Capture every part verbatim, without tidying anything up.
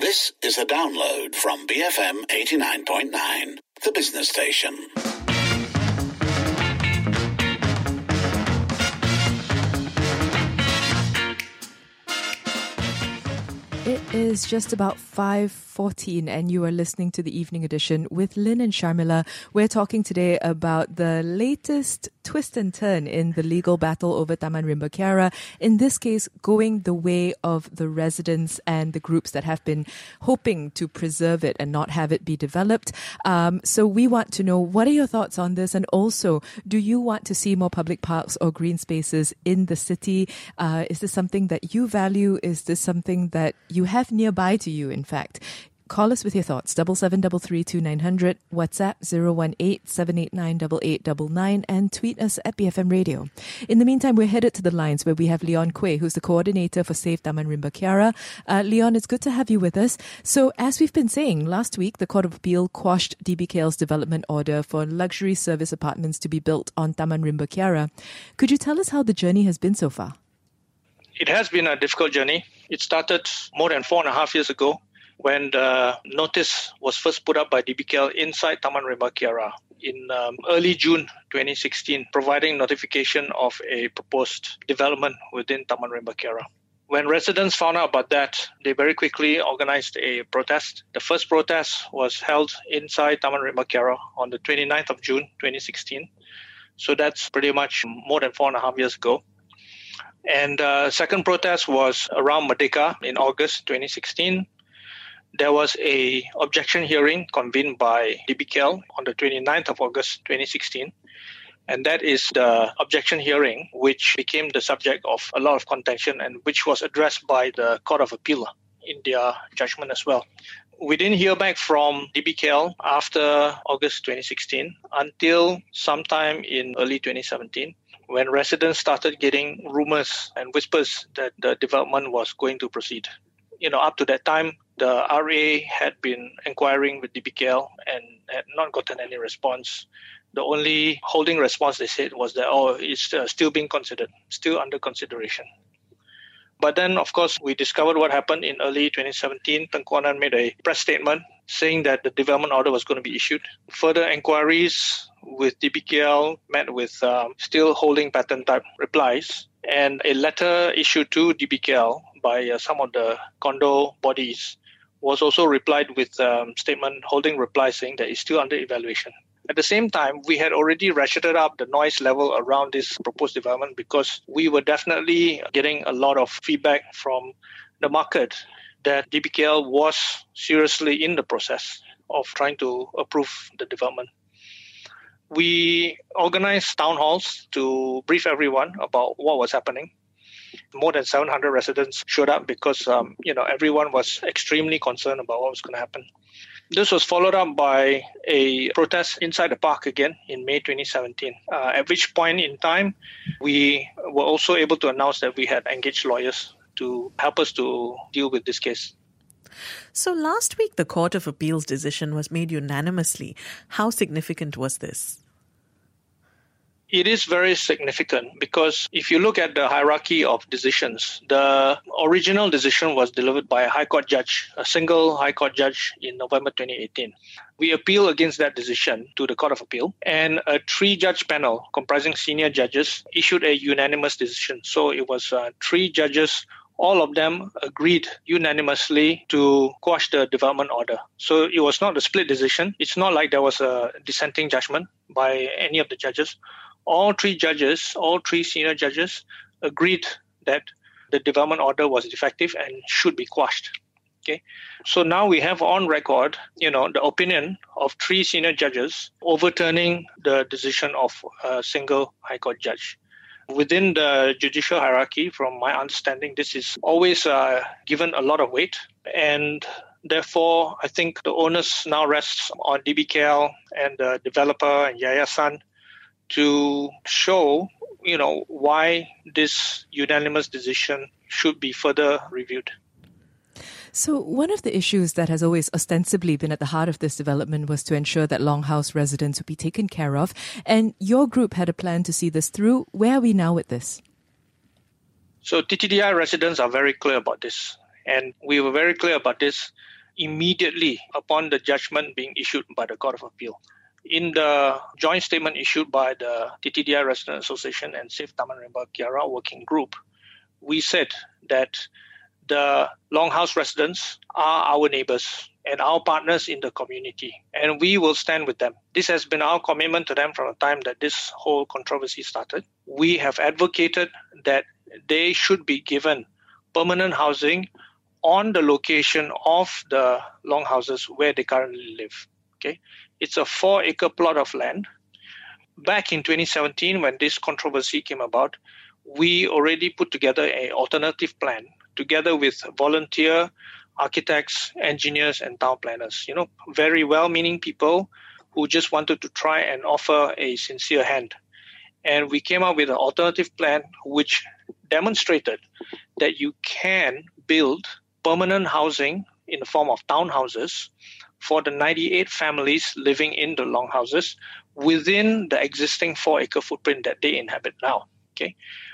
This is a download from B F M eighty-nine point nine, the business station. It is just about five fourteen and you are listening to the Evening Edition with Lynn and Sharmila. We're talking today about the latest twist and turn in the legal battle over Taman Rimba Kiara. In this case, going the way of the residents and the groups that have been hoping to preserve it and not have it be developed. Um, so we want to know, what are your thoughts on this? And also, do you want to see more public parks or green spaces in the city? Uh, is this something that you value? Is this something that you have nearby to you, in fact? Call us with your thoughts, double seven double three two nine hundred, WhatsApp zero one eight seven eight nine eight eight nine nine, and tweet us at B F M Radio. In the meantime, we're headed to the lines where we have Leon Quay, who's the coordinator for Save Taman Rimba Kiara. Uh, Leon, it's good to have you with us. So, as we've been saying, last week, the Court of Appeal quashed D B K L's development order for luxury service apartments to be built on Taman Rimba Kiara. Could you tell us how the journey has been so far? It has been a difficult journey. It started more than four and a half years ago, when the notice was first put up by D B K L inside Taman Rimba Kiara in um, early June twenty sixteen, providing notification of a proposed development within Taman Rimba Kiara. When residents found out about that, they very quickly organized a protest. The first protest was held inside Taman Rimba Kiara on the twenty-ninth of June twenty sixteen. So that's pretty much more than four and a half years ago. And the uh, second protest was around Merdeka in August twenty sixteen. There was a objection hearing convened by D B K L on the twenty-ninth of August twenty sixteen. And that is the objection hearing which became the subject of a lot of contention and which was addressed by the Court of Appeal in their judgment as well. We didn't hear back from D B K L after August twenty sixteen until sometime in early twenty seventeen, when residents started getting rumors and whispers that the development was going to proceed. You know, up to that time, the R A had been inquiring with D B K L and had not gotten any response. The only holding response they said was that, oh, it's uh, still being considered, still under consideration. But then, of course, we discovered what happened in early twenty seventeen. Tengku Anand made a press statement saying that the development order was going to be issued. Further inquiries with D B K L met with um, still holding pattern type replies, and a letter issued to D B K L by uh, some of the condo bodies was also replied with a um, statement holding reply saying that it's still under evaluation. At the same time, we had already ratcheted up the noise level around this proposed development because we were definitely getting a lot of feedback from the market that D B K L was seriously in the process of trying to approve the development. We organized town halls to brief everyone about what was happening. More than seven hundred residents showed up because um, you know everyone was extremely concerned about what was going to happen. This was followed up by a protest inside the park again in May twenty seventeen, uh, at which point in time we were also able to announce that we had engaged lawyers to help us to deal with this case. So last week, the Court of Appeal's decision was made unanimously. How significant was this? It is very significant because if you look at the hierarchy of decisions, the original decision was delivered by a High Court judge, a single High Court judge in November twenty eighteen. We appealed against that decision to the Court of Appeal, and a three-judge panel comprising senior judges issued a unanimous decision. So it was uh, three judges. All of them agreed unanimously to quash the development order. So it was not a split decision. It's not like there was a dissenting judgment by any of the judges. All three judges, all three senior judges agreed that the development order was defective and should be quashed. Okay, so now we have on record, you know, the opinion of three senior judges overturning the decision of a single High Court judge. Within the judicial hierarchy, from my understanding, this is always uh, given a lot of weight, and therefore I think the onus now rests on D B K L and the developer and Yayasan to show, you know, why this unanimous decision should be further reviewed. So one of the issues that has always ostensibly been at the heart of this development was to ensure that Longhouse residents would be taken care of. And your group had a plan to see this through. Where are we now with this? So T T D I residents are very clear about this. And we were very clear about this immediately upon the judgment being issued by the Court of Appeal. In the joint statement issued by the T T D I Resident Association and Save Taman Rimba Kiara Working Group, we said that the Longhouse residents are our neighbours and our partners in the community, and we will stand with them. This has been our commitment to them from the time that this whole controversy started. We have advocated that they should be given permanent housing on the location of the longhouses where they currently live. Okay, it's a four-acre plot of land. Back in twenty seventeen, when this controversy came about, we already put together an alternative plan together with volunteer architects, engineers, and town planners. You know, very well-meaning people who just wanted to try and offer a sincere hand. And we came up with an alternative plan which demonstrated that you can build permanent housing in the form of townhouses for the ninety-eight families living in the longhouses within the existing four-acre footprint that they inhabit now. Okay,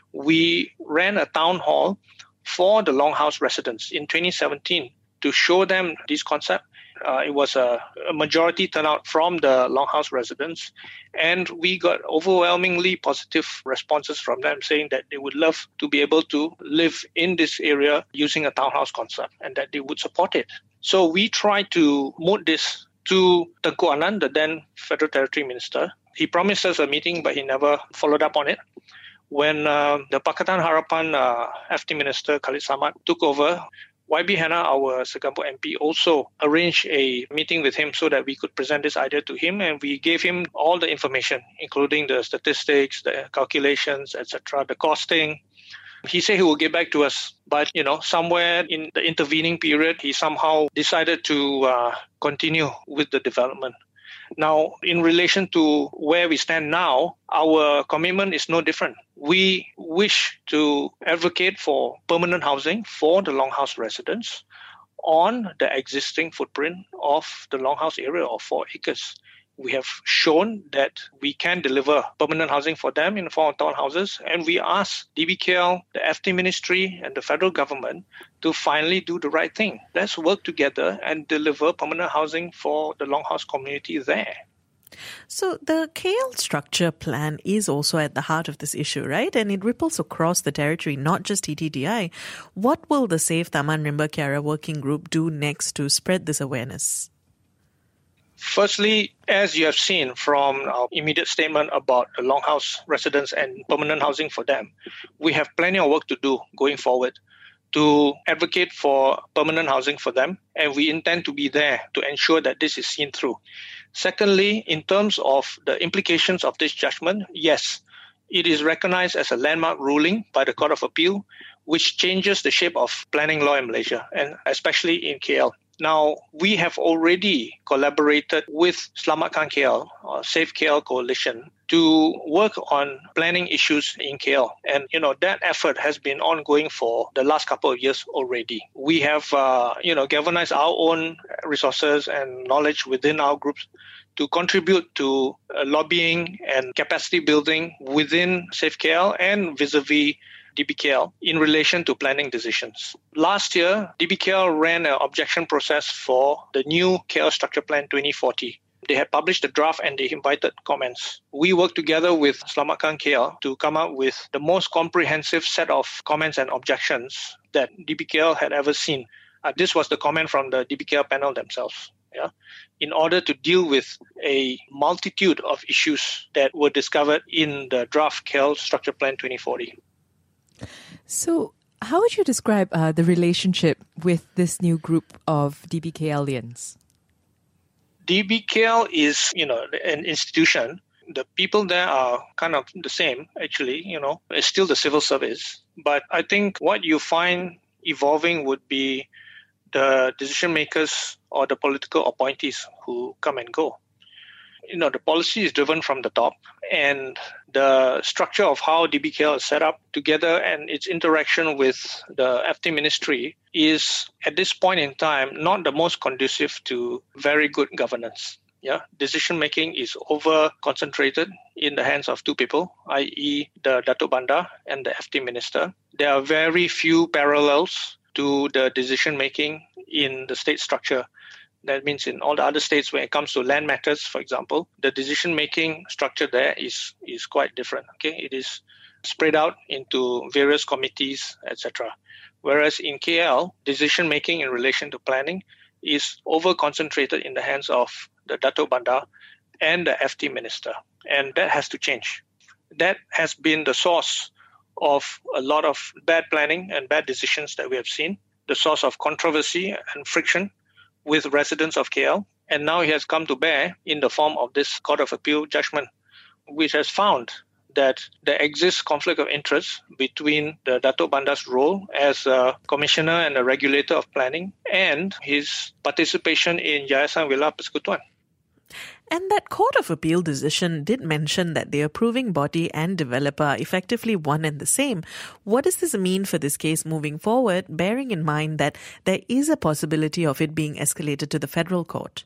we ran a town hall for the Longhouse residents in twenty seventeen to show them this concept. Uh, it was a, a majority turnout from the Longhouse residents, and we got overwhelmingly positive responses from them saying that they would love to be able to live in this area using a townhouse concept and that they would support it. So we tried to moot this to Tengku Anand, the then Federal Territory Minister. He promised us a meeting, but he never followed up on it. When uh, the Pakatan Harapan uh, F T Minister Khalid Samad took over, Y B Hannah, our Segambut M P, also arranged a meeting with him so that we could present this idea to him, and we gave him all the information, including the statistics, the calculations, et cetera, the costing. He said he will get back to us, but you know, somewhere in the intervening period, he somehow decided to uh, continue with the development. Now, in relation to where we stand now, our commitment is no different. We wish to advocate for permanent housing for the Longhouse residents on the existing footprint of the Longhouse area of four acres. We have shown that we can deliver permanent housing for them in the form of townhouses, and we ask D B K L, the F T Ministry, and the federal government to finally do the right thing. Let's work together and deliver permanent housing for the Longhouse community there. So the K L structure plan is also at the heart of this issue, right? And it ripples across the territory, not just T T D I. What will the Save Taman Rimba Kiara Working Group do next to spread this awareness? Firstly, as you have seen from our immediate statement about the Longhouse residents and permanent housing for them, we have plenty of work to do going forward to advocate for permanent housing for them, and we intend to be there to ensure that this is seen through. Secondly, in terms of the implications of this judgment, yes, it is recognized as a landmark ruling by the Court of Appeal, which changes the shape of planning law in Malaysia, and especially in K L. Now, we have already collaborated with Selamatkan K L, or Save K L Coalition, to work on planning issues in K L. And, you know, that effort has been ongoing for the last couple of years already. We have, uh, you know, galvanized our own resources and knowledge within our groups to contribute to uh, lobbying and capacity building within Save K L and vis-a-vis D B K L in relation to planning decisions. Last year, D B K L ran an objection process for the new K L Structure Plan twenty forty. They had published the draft and they invited comments. We worked together with Selamatkan K L to come up with the most comprehensive set of comments and objections that D B K L had ever seen. Uh, this was the comment from the D B K L panel themselves. Yeah, in order to deal with a multitude of issues that were discovered in the draft K L Structure Plan twenty forty. So, how would you describe uh, the relationship with this new group of D B K Lians? D B K L is, you know, an institution. The people there are kind of the same, actually, you know, it's still the civil service. But I think what you find evolving would be the decision makers or the political appointees who come and go. You know, the policy is driven from the top, and the structure of how D B K L is set up together and its interaction with the F T Ministry is, at this point in time, not the most conducive to very good governance. Yeah, decision making is over concentrated in the hands of two people, that is the Datuk Bandar and the F T Minister. There are very few parallels to the decision-making in the state structure. That means in all the other states, when it comes to land matters, for example, the decision-making structure there is, is quite different. Okay, it is spread out into various committees, et cetera. Whereas in K L, decision-making in relation to planning is over-concentrated in the hands of the Dato' Bandar and the F T Minister. And that has to change. That has been the source of a lot of bad planning and bad decisions that we have seen, the source of controversy and friction with residents of K L. And now it has come to bear in the form of this Court of Appeal judgment, which has found that there exists conflict of interest between the Dato' Bandar's role as a commissioner and a regulator of planning and his participation in Yayasan Villa Persekutuan. And that Court of Appeal decision did mention that the approving body and developer are effectively one and the same. What does this mean for this case moving forward, bearing in mind that there is a possibility of it being escalated to the federal court?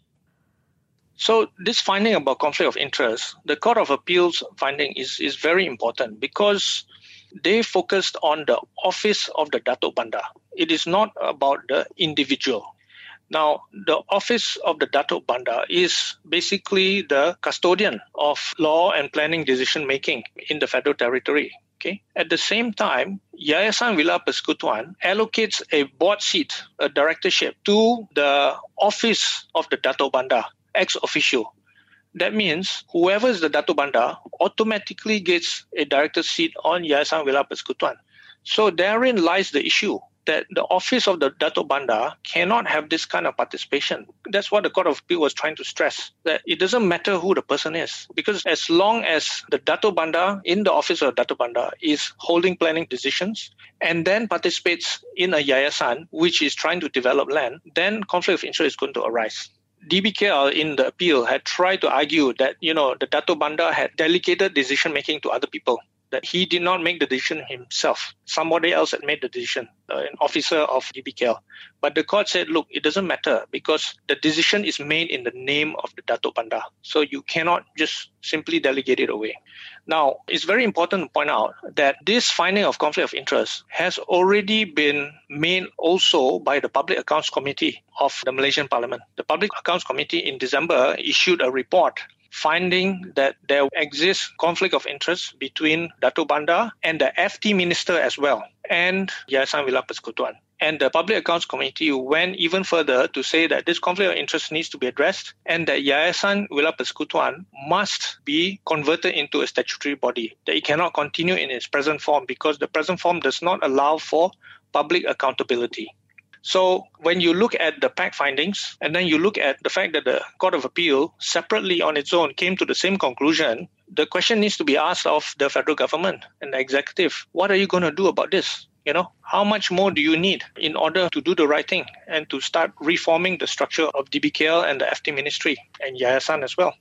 So this finding about conflict of interest, the Court of Appeal's finding is, is very important because they focused on the office of the Dato' Bandar. It is not about the individual. Now, the office of the Dato' Bandar is basically the custodian of law and planning decision-making in the federal territory. Okay. At the same time, Yayasan Villa Persekutuan allocates a board seat, a directorship, to the office of the Dato' Bandar, ex officio. That means whoever is the Dato' Bandar automatically gets a director's seat on Yayasan Villa Persekutuan. So therein lies the issue that the office of the Dato' Bandar cannot have this kind of participation. That's what the Court of Appeal was trying to stress, that it doesn't matter who the person is, because as long as the Dato' Bandar in the office of Dato' Bandar is holding planning decisions and then participates in a yayasan which is trying to develop land, then conflict of interest is going to arise. D B K L in the appeal had tried to argue that, you know, the Dato' Bandar had delegated decision-making to other people, that he did not make the decision himself. Somebody else had made the decision, uh, an officer of D B K L. But the court said, look, it doesn't matter because the decision is made in the name of the Dato' Bandar. So you cannot just simply delegate it away. Now, it's very important to point out that this finding of conflict of interest has already been made also by the Public Accounts Committee of the Malaysian Parliament. The Public Accounts Committee in December issued a report finding that there exists conflict of interest between Dato' Bandar and the F T Minister as well, and Yayasan Villa Persekutuan. And the Public Accounts Committee went even further to say that this conflict of interest needs to be addressed and that Yayasan Villa Persekutuan must be converted into a statutory body, that it cannot continue in its present form because the present form does not allow for public accountability. So when you look at the fact findings and then you look at the fact that the Court of Appeal separately on its own came to the same conclusion, the question needs to be asked of the federal government and the executive. What are you going to do about this? You know, how much more do you need in order to do the right thing and to start reforming the structure of D B K L and the F T Ministry and Yayasan as well?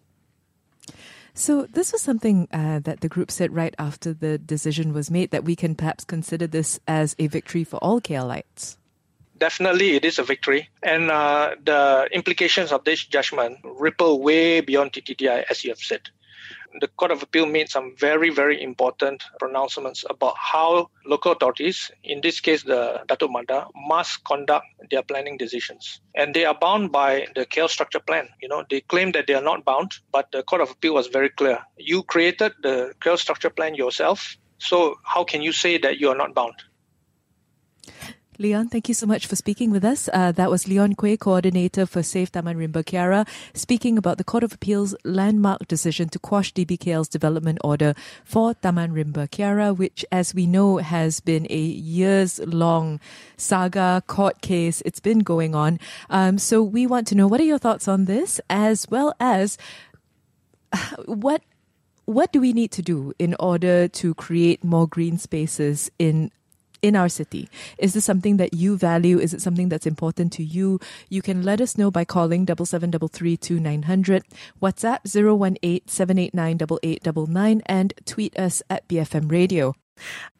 So this was something uh, that the group said right after the decision was made, that we can perhaps consider this as a victory for all KLites. Definitely, it is a victory. And uh, the implications of this judgment ripple way beyond T T D I, as you have said. The Court of Appeal made some very, very important pronouncements about how local authorities, in this case the Dato' Bandar, must conduct their planning decisions. And they are bound by the K L structure plan. You know, they claim that they are not bound, but the Court of Appeal was very clear. You created the K L structure plan yourself, so how can you say that you are not bound? Leon, thank you so much for speaking with us. Uh, that was Leon Quay, coordinator for Save Taman Rimba Kiara, speaking about the Court of Appeal's landmark decision to quash D B K L's development order for Taman Rimba Kiara, which, as we know, has been a years-long saga, court case. It's been going on. Um, so we want to know, what are your thoughts on this, as well as what what do we need to do in order to create more green spaces in in our city? Is this something that you value? Is it something that's important to you? You can let us know by calling double seven double three two nine hundred, WhatsApp zero one eight seven eight nine eight eight nine nine, and tweet us at B F M Radio.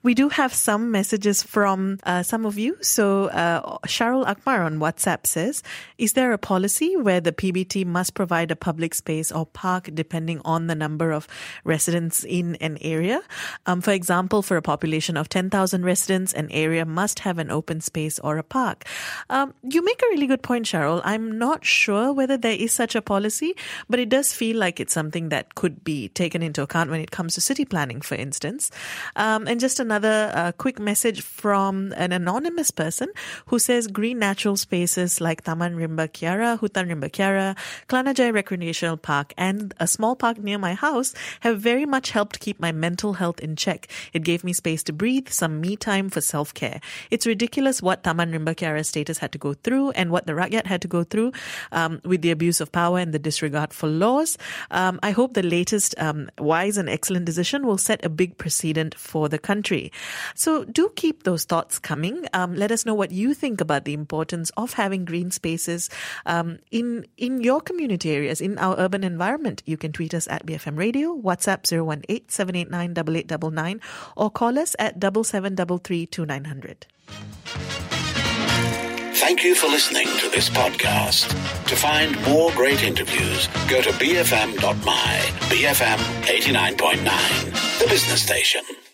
We do have some messages from uh, some of you. So uh, Sharul Akbar on WhatsApp says, is there a policy where the P B T must provide a public space or park depending on the number of residents in an area? Um, for example, for a population of ten thousand residents, an area must have an open space or a park. Um, you make a really good point, Sharul. I'm not sure whether there is such a policy, but it does feel like it's something that could be taken into account when it comes to city planning, for instance. Um, and just another uh, quick message from an anonymous person who says green natural spaces like Taman Rimba Kiara, Hutan Rimba Kiara, Klanajai Recreational Park and a small park near my house have very much helped keep my mental health in check. It gave me space to breathe, some me time for self-care. It's ridiculous what Taman Rimba Kiara status had to go through and what the Rakyat had to go through um, with the abuse of power and the disregard for laws. Um, I hope the latest um, wise and excellent decision will set a big precedent for the country. So do keep those thoughts coming. Um, let us know what you think about the importance of having green spaces um, in in your community areas, in our urban environment. You can tweet us at B F M Radio, WhatsApp zero one eight, seven eight nine, eight eight nine nine, or call us at seven seven three three, two nine zero zero. Thank you for listening to this podcast. To find more great interviews, go to b f m dot my, B F M eighty-nine point nine, the business station.